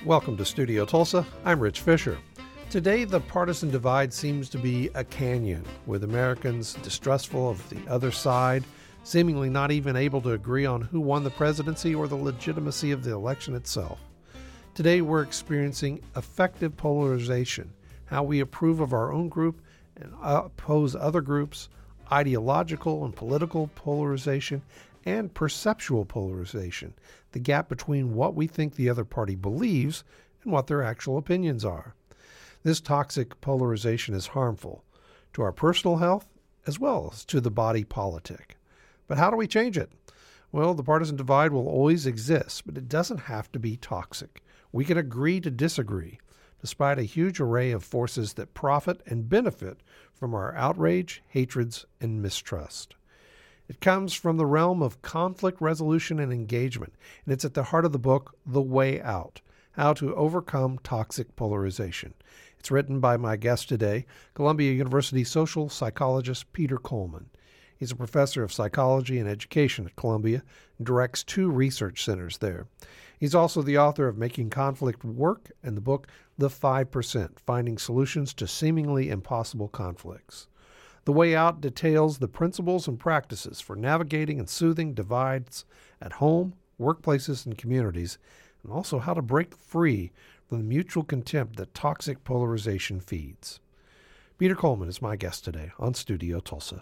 Welcome to Studio Tulsa. I'm Rich Fisher. Today, the partisan divide seems to be a canyon, with Americans distrustful of the other side, seemingly not even able to agree on who won the presidency or the legitimacy of the election itself. Today, we're experiencing effective polarization, how we approve of our own group and oppose other groups, ideological and political polarization, and perceptual polarization, the gap between what we think the other party believes and what their actual opinions are. This toxic polarization is harmful to our personal health as well as to the body politic. But how do we change it? Well, the partisan divide will always exist, but it doesn't have to be toxic. We can agree to disagree, despite a huge array of forces that profit and benefit from our outrage, hatreds, and mistrust. It comes from the realm of conflict resolution and engagement, and it's at the heart of the book, The Way Out, How to Overcome Toxic Polarization. It's written by my guest today, Columbia University social psychologist Peter Coleman. He's a professor of psychology and education at Columbia and directs 2 research centers there. He's also the author of Making Conflict Work and the book The 5%, Finding Solutions to Seemingly Impossible Conflicts. The Way Out details the principles and practices for navigating and soothing divides at home, workplaces, and communities, and also how to break free from the mutual contempt that toxic polarization feeds. Peter Coleman is my guest today on Studio Tulsa.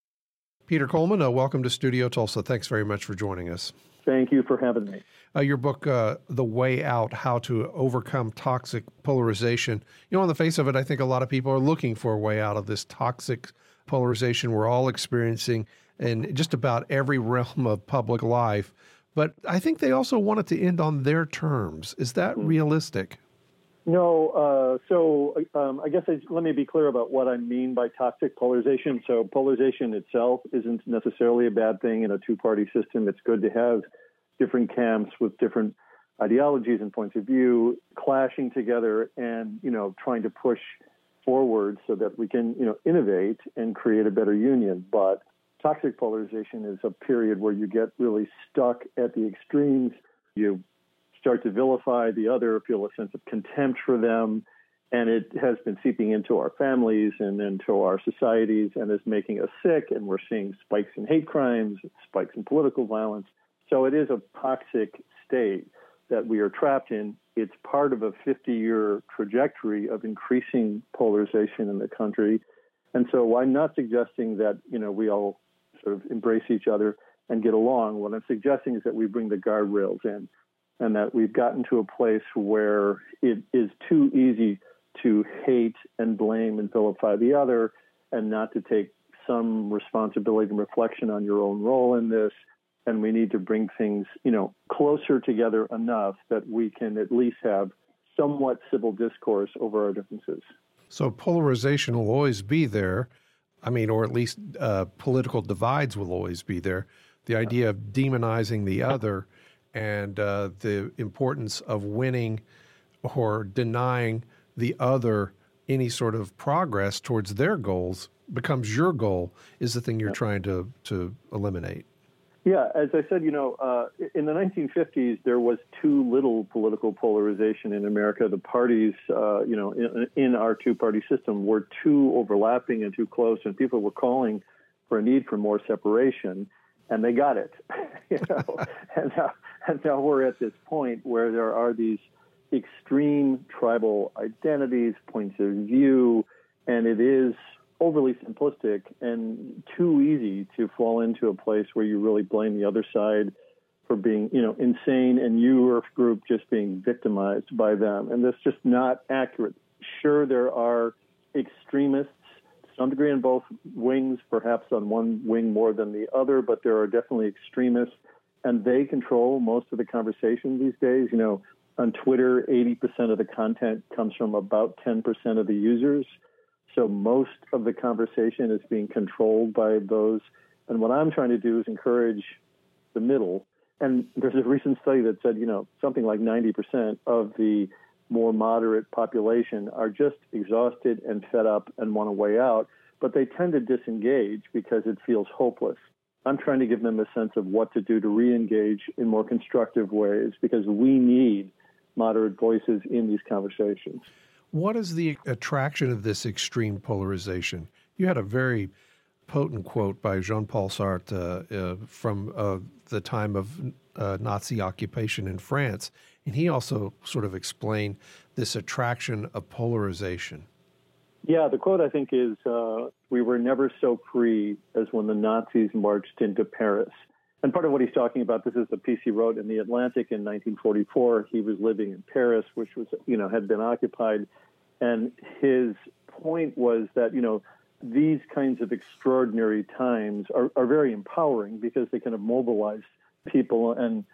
Peter Coleman, welcome to Studio Tulsa. Thanks very much for joining us. Thank you for having me. Your book, The Way Out, How to Overcome Toxic Polarization. On the face of it, I think a lot of people are looking for a way out of this toxic polarization we're all experiencing in just about every realm of public life. But I think they also want it to end on their terms. Is that realistic? No. I guess let me be clear about what I mean by toxic polarization. So polarization itself isn't necessarily a bad thing in a 2-party system. It's good to have different camps with different ideologies and points of view clashing together and, trying to push forward so that we can, innovate and create a better union. But toxic polarization is a period where you get really stuck at the extremes. You start to vilify the other, feel a sense of contempt for them, and it has been seeping into our families and into our societies and is making us sick, and we're seeing spikes in hate crimes, spikes in political violence. So it is a toxic state that we are trapped in. It's part of a 50-year trajectory of increasing polarization in the country. And so I'm not suggesting that, we all sort of embrace each other and get along. What I'm suggesting is that we bring the guardrails in and that we've gotten to a place where it is too easy to hate and blame and vilify the other and not to take some responsibility and reflection on your own role in this. And we need to bring things, closer together enough that we can at least have somewhat civil discourse over our differences. So polarization will always be there. Or at least political divides will always be there. The idea of demonizing the other and the importance of winning or denying the other any sort of progress towards their goals becomes your goal is the thing you're trying to eliminate. Yeah, as I said, in the 1950s, there was too little political polarization in America. The parties, in our 2-party system were too overlapping and too close, and people were calling for a need for more separation, and they got it. And now we're at this point where there are these extreme tribal identities, points of view, and it is overly simplistic and too easy to fall into a place where you really blame the other side for being, insane and your group just being victimized by them. And that's just not accurate. Sure, there are extremists to some degree in both wings, perhaps on one wing more than the other, but there are definitely extremists, and they control most of the conversation these days. On Twitter, 80% of the content comes from about 10% of the users. So most of the conversation is being controlled by those. And what I'm trying to do is encourage the middle. And there's a recent study that said, something like 90% of the more moderate population are just exhausted and fed up and want a way out. But they tend to disengage because it feels hopeless. I'm trying to give them a sense of what to do to re-engage in more constructive ways because we need moderate voices in these conversations. What is the attraction of this extreme polarization? You had a very potent quote by Jean-Paul Sartre from the time of Nazi occupation in France, and he also sort of explained this attraction of polarization. Yeah, the quote, I think, is, we were never so free as when the Nazis marched into Paris. And part of what he's talking about, this is the piece he wrote in The Atlantic in 1944. He was living in Paris, which was, had been occupied. And his point was that, these kinds of extraordinary times are very empowering because they kind of mobilize people,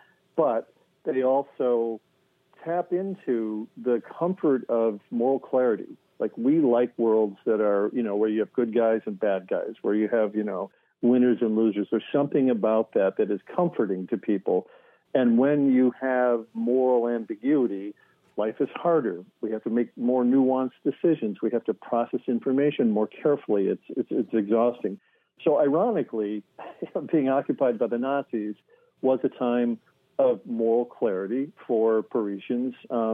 but they also tap into the comfort of moral clarity. Like, we like worlds that are, where you have good guys and bad guys, where you have, winners and losers. There's something about that is comforting to people. And when you have moral ambiguity, life is harder. We have to make more nuanced decisions. We have to process information more carefully. It's exhausting. So ironically, being occupied by the Nazis was a time of moral clarity for Parisians,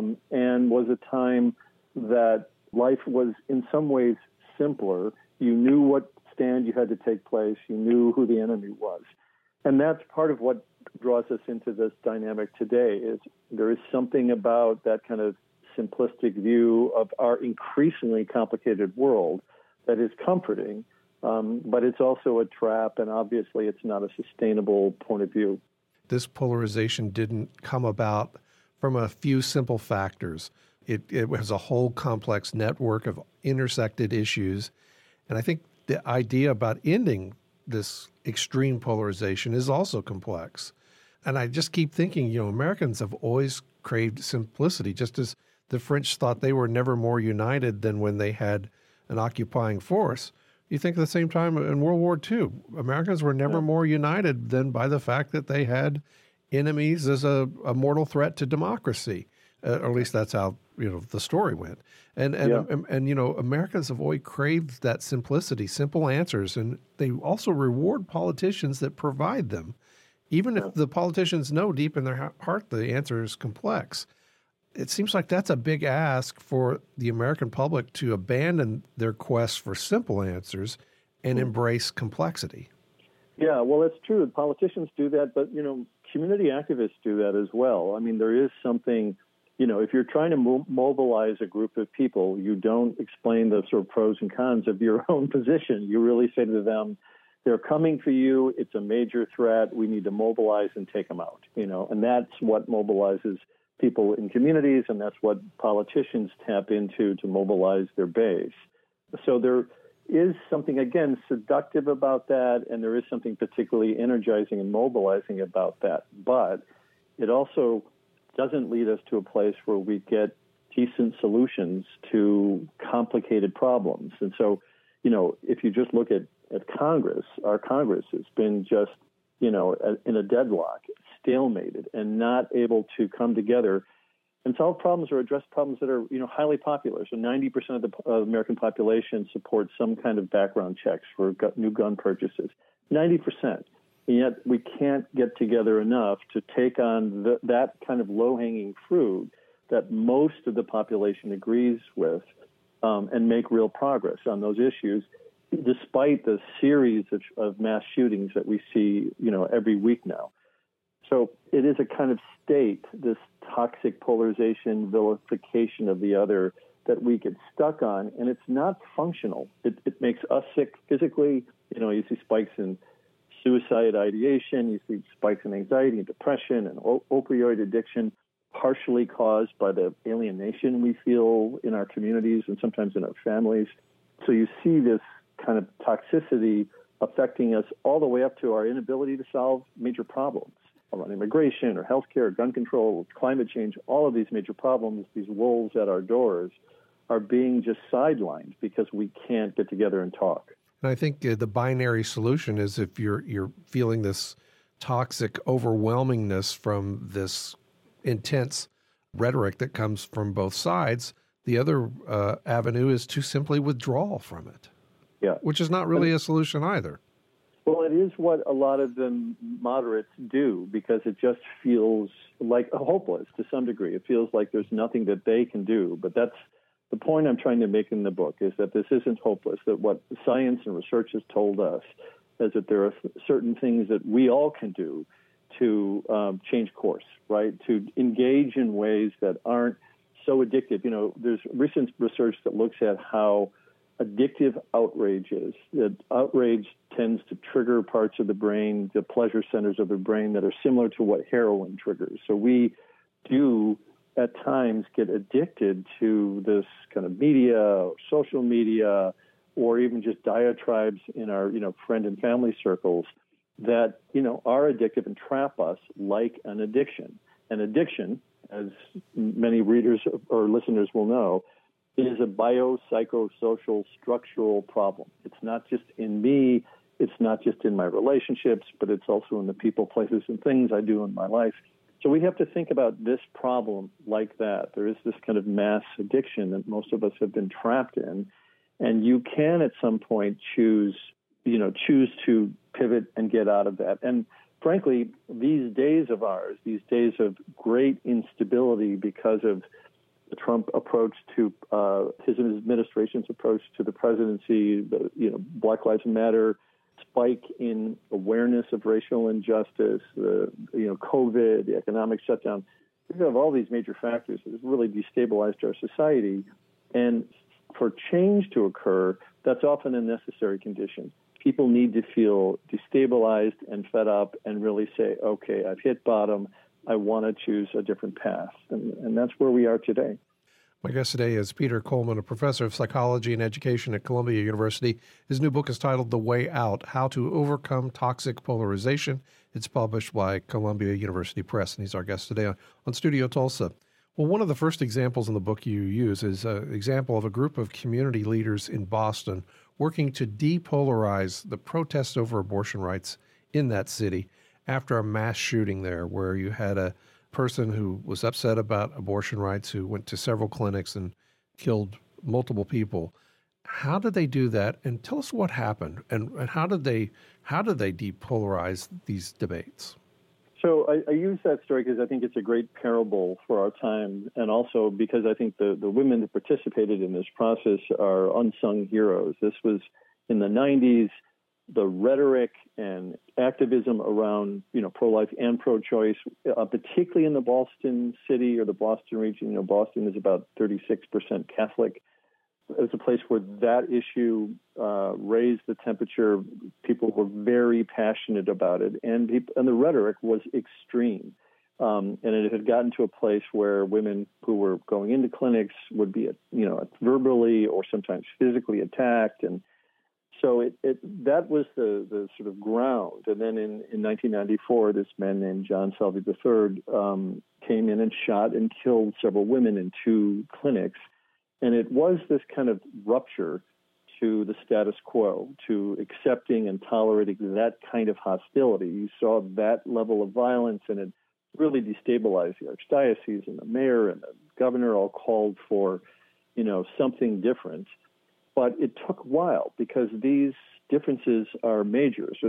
and was a time that life was in some ways simpler. You knew what stand you had to take place. You knew who the enemy was. And that's part of what draws us into this dynamic today, is there is something about that kind of simplistic view of our increasingly complicated world that is comforting, but it's also a trap, and obviously it's not a sustainable point of view. This polarization didn't come about from a few simple factors. It was a whole complex network of intersected issues, and I think the idea about ending this extreme polarization is also complex. And I just keep thinking, Americans have always craved simplicity, just as the French thought they were never more united than when they had an occupying force. You think at the same time in World War II, Americans were never more united than by the fact that they had enemies as a mortal threat to democracy. Or at least that's how the story went. And Americans have always craved that simplicity, simple answers, and they also reward politicians that provide them, even if the politicians know deep in their heart the answer is complex. It seems like that's a big ask for the American public to abandon their quest for simple answers and embrace complexity. Yeah, well, it's true. Politicians do that, but community activists do that as well. I mean, there is something. If you're trying to mobilize a group of people, you don't explain the sort of pros and cons of your own position. You really say to them, they're coming for you. It's a major threat. We need to mobilize and take them out, and that's what mobilizes people in communities, and that's what politicians tap into to mobilize their base. So there is something, again, seductive about that, and there is something particularly energizing and mobilizing about that. But it also doesn't lead us to a place where we get decent solutions to complicated problems. And so, if you just look at Congress, our Congress has been just, in a deadlock, stalemated, and not able to come together and solve problems or address problems that are, highly popular. So 90% of the American population supports some kind of background checks for new gun purchases. 90%. And yet we can't get together enough to take on that kind of low-hanging fruit that most of the population agrees with, and make real progress on those issues, despite the series of mass shootings that we see, every week now. So it is a kind of state, this toxic polarization, vilification of the other, that we get stuck on, and it's not functional. It makes us sick physically. You see spikes in suicide ideation, you see spikes in anxiety and depression and opioid addiction, partially caused by the alienation we feel in our communities and sometimes in our families. So you see this kind of toxicity affecting us all the way up to our inability to solve major problems around immigration or healthcare, or gun control, or climate change. All of these major problems, these wolves at our doors, are being just sidelined because we can't get together and talk. And I think the binary solution is, if you're feeling this toxic overwhelmingness from this intense rhetoric that comes from both sides, the other avenue is to simply withdraw from it. Yeah, which is not really a solution either. Well, it is what a lot of the moderates do because it just feels like hopeless to some degree. It feels like there's nothing that they can do. But that's the point I'm trying to make in the book, is that this isn't hopeless, that what science and research has told us is that there are certain things that we all can do to change course, right? To engage in ways that aren't so addictive. There's recent research that looks at how addictive outrage is. That outrage tends to trigger parts of the brain, the pleasure centers of the brain, that are similar to what heroin triggers. So we do at times get addicted to this kind of media, or social media, or even just diatribes in our, friend and family circles that, are addictive and trap us like an addiction. An addiction, as many readers or listeners will know, is a biopsychosocial structural problem. It's not just in me, it's not just in my relationships, but it's also in the people, places, and things I do in my life. So we have to think about this problem like that. There is this kind of mass addiction that most of us have been trapped in, and you can at some point choose to pivot and get out of that. And frankly, these days of ours, these days of great instability because of the Trump approach to his administration's approach to the presidency, Black Lives Matter, spike in awareness of racial injustice, COVID, the economic shutdown. We have all these major factors that have really destabilized our society. And for change to occur, that's often a necessary condition. People need to feel destabilized and fed up and really say, okay, I've hit bottom. I want to choose a different path. And that's where we are today. My guest today is Peter Coleman, a professor of psychology and education at Columbia University. His new book is titled The Way Out, How to Overcome Toxic Polarization. It's published by Columbia University Press, and he's our guest today on Studio Tulsa. Well, one of the first examples in the book you use is an example of a group of community leaders in Boston working to depolarize the protests over abortion rights in that city after a mass shooting there where you had a person who was upset about abortion rights who went to several clinics and killed multiple people. How did they do that? And tell us what happened and how did they depolarize these debates? So I use that story because I think it's a great parable for our time, and also because I think the women that participated in this process are unsung heroes. This was in the 90s. The rhetoric and activism around, pro-life and pro-choice, particularly in the Boston city or the Boston region. Boston is about 36% Catholic. It was a place where that issue raised the temperature. People were very passionate about it, and the rhetoric was extreme. And it had gotten to a place where women who were going into clinics would be, verbally or sometimes physically attacked, and so that was the sort of ground. And then in 1994, this man named John Selvey III came in and shot and killed several women in two clinics. And it was this kind of rupture to the status quo, to accepting and tolerating that kind of hostility. You saw that level of violence, and it really destabilized the archdiocese, and the mayor and the governor all called for, something different. But it took a while because these differences are major. So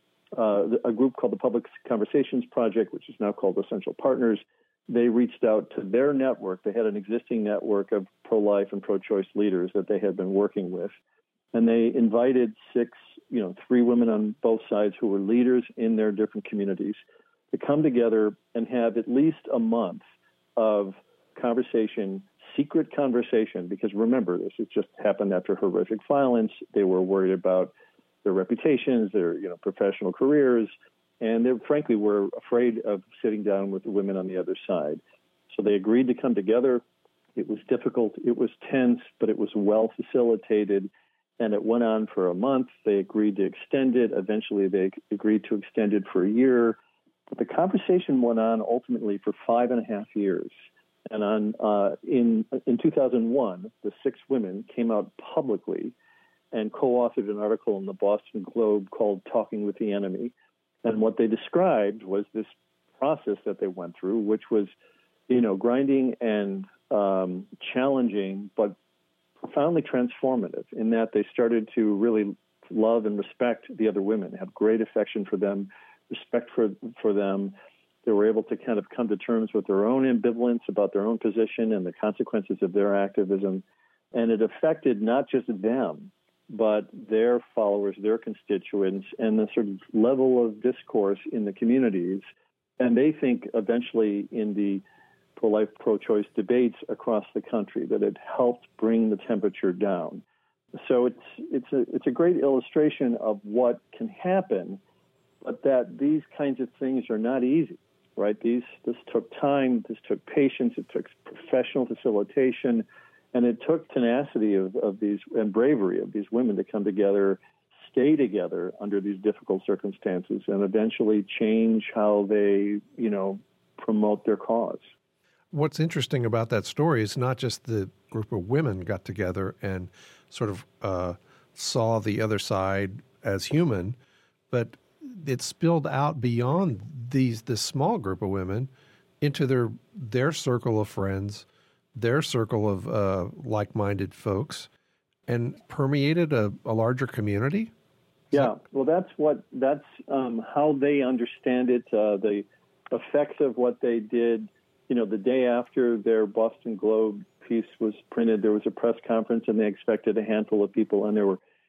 a group called the Public Conversations Project, which is now called Essential Partners, they reached out to their network. They had an existing network of pro-life and pro-choice leaders that they had been working with. And they invited three women on both sides who were leaders in their different communities to come together and have at least a month of conversation, secret conversation, because remember, this has just happened after horrific violence. They were worried about their reputations, their professional careers, and they frankly were afraid of sitting down with the women on the other side. So they agreed to come together. It was difficult. It was tense, but it was well facilitated, and it went on for a month. They agreed to extend it. Eventually, they agreed to extend it for a year. But the conversation went on ultimately for 5.5 years. And in 2001, the 6 women came out publicly and co-authored an article in the Boston Globe called Talking with the Enemy. And what they described was this process that they went through, which was, grinding and challenging, but profoundly transformative in that they started to really love and respect the other women, have great affection for them, respect for them. They were able to kind of come to terms with their own ambivalence about their own position and the consequences of their activism. And it affected not just them, but their followers, their constituents, and the sort of level of discourse in the communities. And they think eventually in the pro-life, pro-choice debates across the country that it helped bring the temperature down. So it's a great illustration of what can happen, but that these kinds of things are not easy, right? This took time, this took patience, it took professional facilitation, and it took tenacity of these and bravery of these women to come together, stay together under these difficult circumstances, and eventually change how they, promote their cause. What's interesting about that story is not just the group of women got together and sort of saw the other side as human, but it spilled out beyond this small group of women into their circle of friends, their circle of like-minded folks, and permeated a larger community? Yeah, well, that's how they understand it. The effects of what they did, the day after their Boston Globe piece was printed, there was a press conference, and they expected a handful of people, and there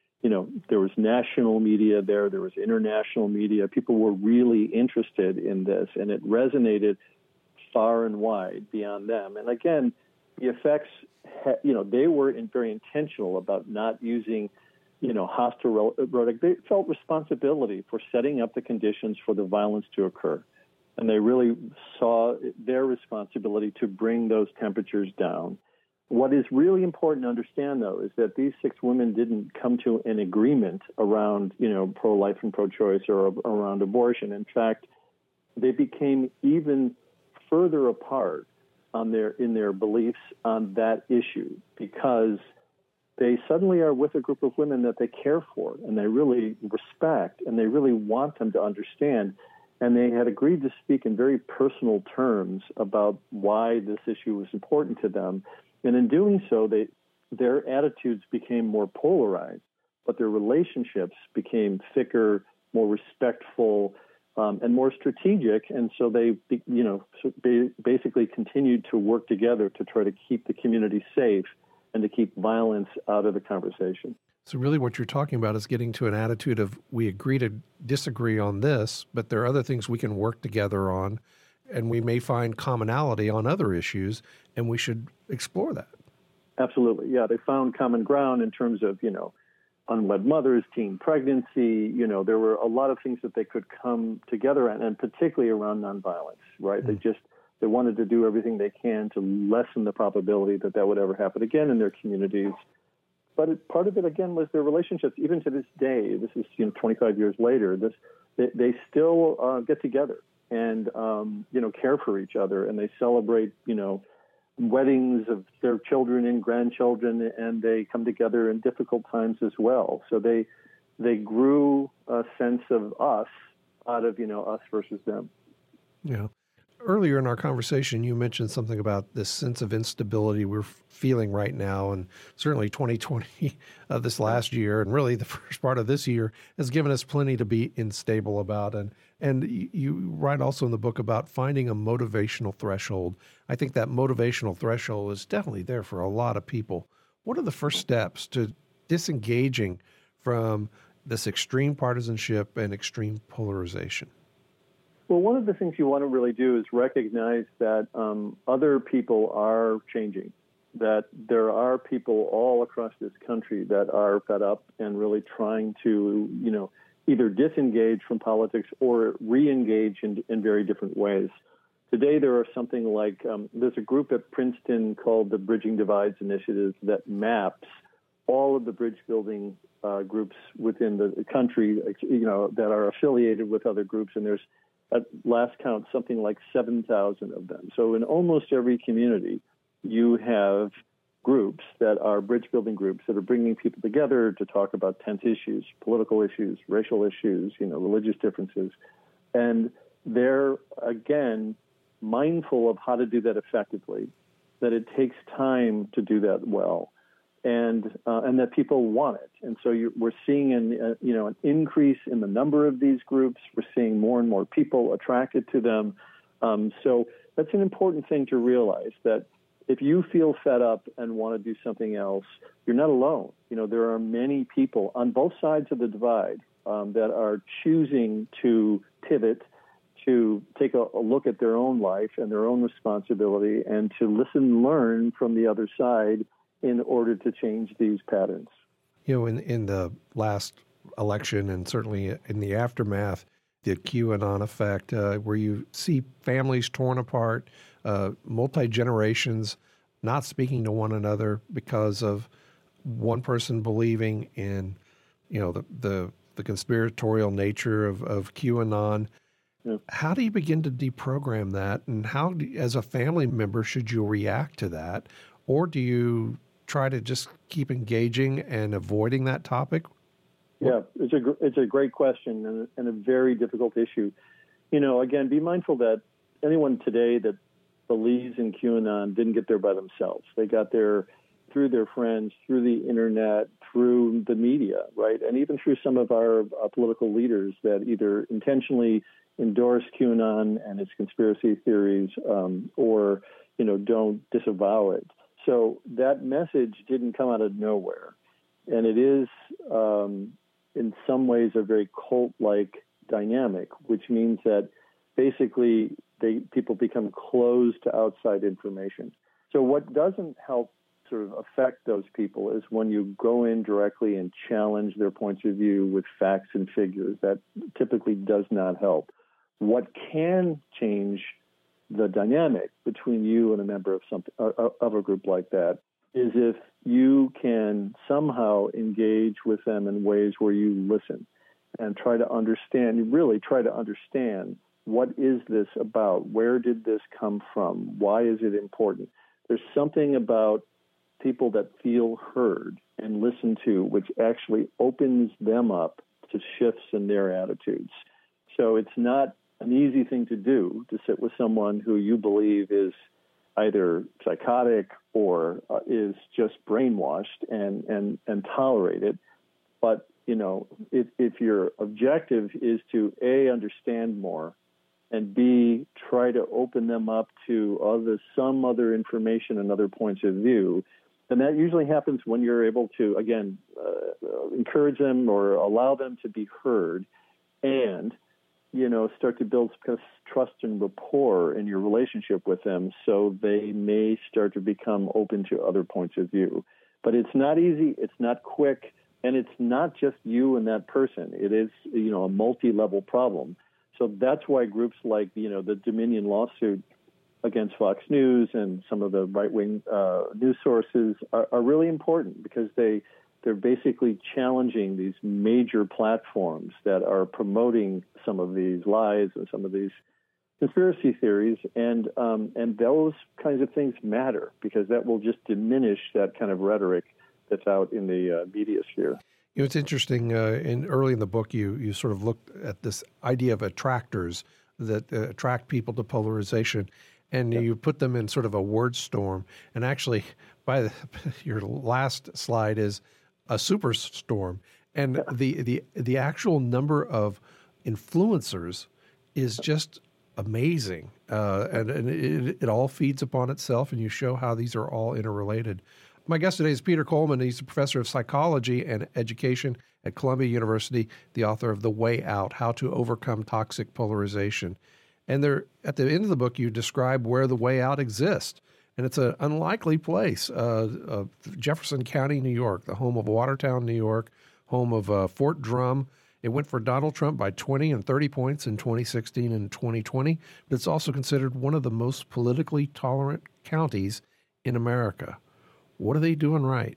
was national media there was international media. People were really interested in this, and it resonated far and wide beyond them. And again, the effects, they were very intentional about not using, hostile rhetoric. They felt responsibility for setting up the conditions for the violence to occur. And they really saw their responsibility to bring those temperatures down. What is really important to understand, though, is that these 6 women didn't come to an agreement around, pro-life and pro-choice or around abortion. In fact, they became even further apart in their beliefs on that issue, because they suddenly are with a group of women that they care for and they really respect and they really want them to understand. And they had agreed to speak in very personal terms about why this issue was important to them. And in doing so, their attitudes became more polarized, but their relationships became thicker, more respectful, and more strategic. And so they, basically continued to work together to try to keep the community safe and to keep violence out of the conversation. So really what you're talking about is getting to an attitude of we agree to disagree on this, but there are other things we can work together on, and we may find commonality on other issues, and we should explore that. Absolutely. Yeah, they found common ground in terms of, unwed mothers, teen pregnancy. There were a lot of things that they could come together on, and particularly around nonviolence, right? Mm-hmm. They wanted to do everything they can to lessen the probability that would ever happen again in their communities. But part of it, again, was their relationships. Even to this day, this is 25 years later, they still get together and care for each other, and they celebrate weddings of their children and grandchildren, and they come together in difficult times as well. So they grew a sense of us out of us versus them. Yeah. Earlier in our conversation, you mentioned something about this sense of instability we're feeling right now, and certainly 2020, this last year, and really the first part of this year, has given us plenty to be unstable about. And you write also in the book about finding a motivational threshold. I think that motivational threshold is definitely there for a lot of people. What are the first steps to disengaging from this extreme partisanship and extreme polarization? Well, one of the things you want to really do is recognize that other people are changing, that there are people all across this country that are fed up and really trying to, either disengage from politics or re-engage in very different ways. Today, there are something like, there's a group at Princeton called the Bridging Divides Initiative that maps all of the bridge building groups within the country, that are affiliated with other groups, and there's at last count, something like 7,000 of them. So in almost every community, you have groups that are bridge-building groups that are bringing people together to talk about tense issues, political issues, racial issues, religious differences. And they're, again, mindful of how to do that effectively, that it takes time to do that well. and that people want it. And so we're seeing an increase in the number of these groups. We're seeing more and more people attracted to them. So that's an important thing to realize, that if you feel fed up and want to do something else, you're not alone. There are many people on both sides of the divide that are choosing to pivot, to take a look at their own life and their own responsibility, and to listen and learn from the other side in order to change these patterns. In the last election, and certainly in the aftermath, the QAnon effect, where you see families torn apart, multi-generations not speaking to one another because of one person believing in, the conspiratorial nature of QAnon. Yeah. How do you begin to deprogram that, and how, as a family member, should you react to that? Or do you try to just keep engaging and avoiding that topic? Yeah, it's a great question and a very difficult issue. Again, be mindful that anyone today that believes in QAnon didn't get there by themselves. They got there through their friends, through the internet, through the media, right? And even through some of our political leaders that either intentionally endorse QAnon and its conspiracy theories or, don't disavow it. So that message didn't come out of nowhere. And it is, in some ways, a very cult-like dynamic, which means that basically people become closed to outside information. So what doesn't help sort of affect those people is when you go in directly and challenge their points of view with facts and figures. That typically does not help. What can change the dynamic between you and a member of a group like that is if you can somehow engage with them in ways where you listen and try to understand what is this about? Where did this come from? Why is it important? There's something about people that feel heard and listened to which actually opens them up to shifts in their attitudes. So it's not an easy thing to do, to sit with someone who you believe is either psychotic or is just brainwashed and tolerate it. But, if your objective is to A, understand more, and B, try to open them up to some other information and other points of view, then that usually happens when you're able to, again, encourage them or allow them to be heard and, start to build trust and rapport in your relationship with them so they may start to become open to other points of view. But it's not easy, it's not quick, and it's not just you and that person. It is, a multi-level problem. So that's why groups like, the Dominion lawsuit against Fox News and some of the right-wing news sources are really important, because they're basically challenging these major platforms that are promoting some of these lies and some of these conspiracy theories, and those kinds of things matter, because that will just diminish that kind of rhetoric that's out in the media sphere. It's interesting. Early in the book, you sort of looked at this idea of attractors that attract people to polarization, and you put them in sort of a word storm. And actually, your last slide is a superstorm, and the actual number of influencers is just amazing, and it all feeds upon itself, and you show how these are all interrelated. My guest today is Peter Coleman. He's a professor of psychology and education at Columbia University, the author of The Way Out: How to Overcome Toxic Polarization. And at the end of the book, you describe where the way out exists. And it's an unlikely place, Jefferson County, New York, the home of Watertown, New York, home of Fort Drum. It went for Donald Trump by 20 and 30 points in 2016 and 2020, but it's also considered one of the most politically tolerant counties in America. What are they doing right?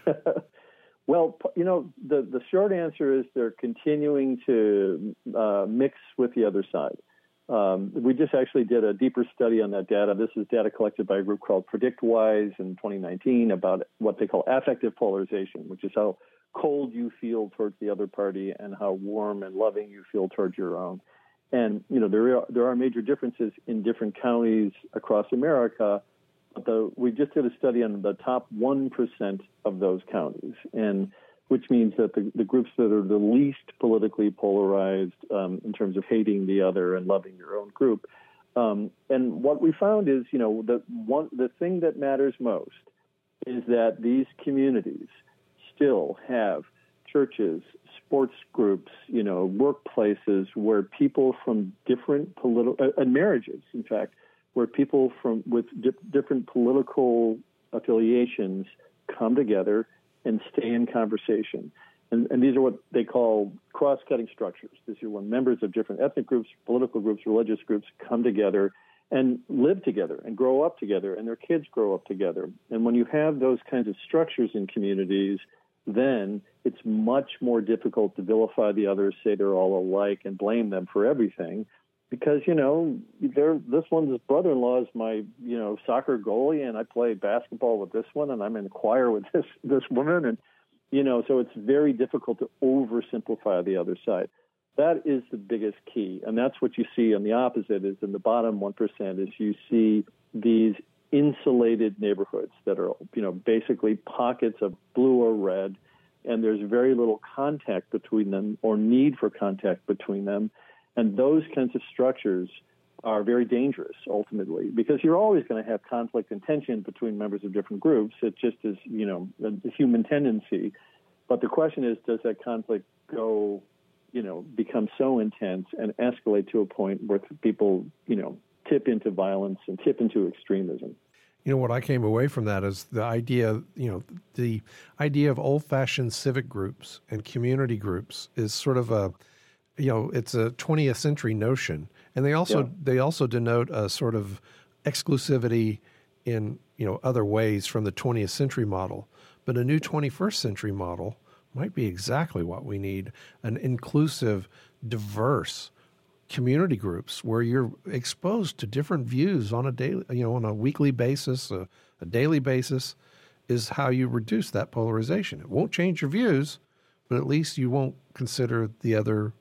Well, the short answer is they're continuing to mix with the other side. We just actually did a deeper study on that data. This is data collected by a group called PredictWise in 2019 about what they call affective polarization, which is how cold you feel towards the other party and how warm and loving you feel towards your own. And, there are major differences in different counties across America But we just did a study on the top 1% of those counties, and which means that the groups that are the least politically polarized in terms of hating the other and loving your own group. And what we found is, the thing that matters most is that these communities still have churches, sports groups, workplaces where people from different and marriages, in fact, where people with different political affiliations come together and stay in conversation. And these are what they call cross-cutting structures. These are when members of different ethnic groups, political groups, religious groups come together and live together and grow up together, and their kids grow up together. And when you have those kinds of structures in communities, then it's much more difficult to vilify the others, say they're all alike, and blame them for everything. Because, this one's brother-in-law is my, soccer goalie, and I play basketball with this one, and I'm in the choir with this woman. And, so it's very difficult to oversimplify the other side. That is the biggest key. And that's what you see on the opposite is in the bottom 1% is you see these insulated neighborhoods that are, basically pockets of blue or red, and there's very little contact between them or need for contact between them. And those kinds of structures are very dangerous, ultimately, because you're always going to have conflict and tension between members of different groups. It just is, a human tendency. But the question is, does that conflict become so intense and escalate to a point where people, tip into violence and tip into extremism? What I came away from that is the idea, the idea of old-fashioned civic groups and community groups is sort of it's a 20th century notion, and they also denote a sort of exclusivity in other ways from the 20th century model. But a new 21st century model might be exactly what we need: an inclusive, diverse community groups where you're exposed to different views on a daily, on a weekly basis, a daily basis, is how you reduce that polarization. It won't change your views, but at least you won't consider the other.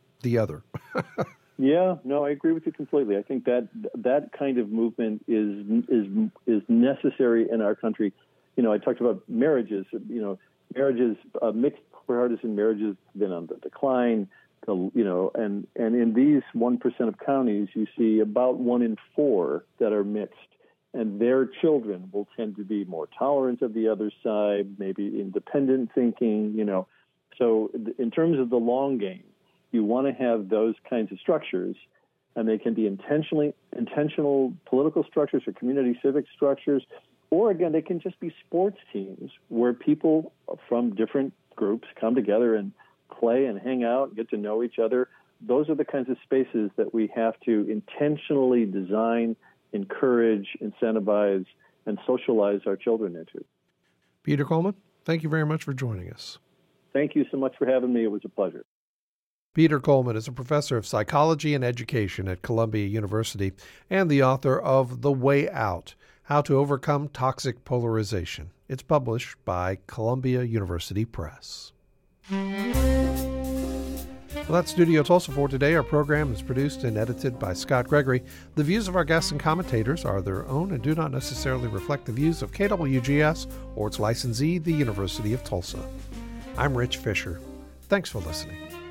Yeah, no, I agree with you completely. I think that kind of movement is necessary in our country. I talked about marriages. Marriages, mixed partisan marriages, have been on the decline. And in these 1% of counties, you see about 1 in 4 that are mixed, and their children will tend to be more tolerant of the other side, maybe independent thinking. So in terms of the long game, you want to have those kinds of structures, and they can be intentional political structures or community civic structures, or again, they can just be sports teams where people from different groups come together and play and hang out and get to know each other. Those are the kinds of spaces that we have to intentionally design, encourage, incentivize, and socialize our children into. Peter Coleman, thank you very much for joining us. Thank you so much for having me. It was a pleasure. Peter Coleman is a professor of psychology and education at Columbia University and the author of The Way Out: How to Overcome Toxic Polarization. It's published by Columbia University Press. Well, that's Studio Tulsa for today. Our program is produced and edited by Scott Gregory. The views of our guests and commentators are their own and do not necessarily reflect the views of KWGS or its licensee, the University of Tulsa. I'm Rich Fisher. Thanks for listening.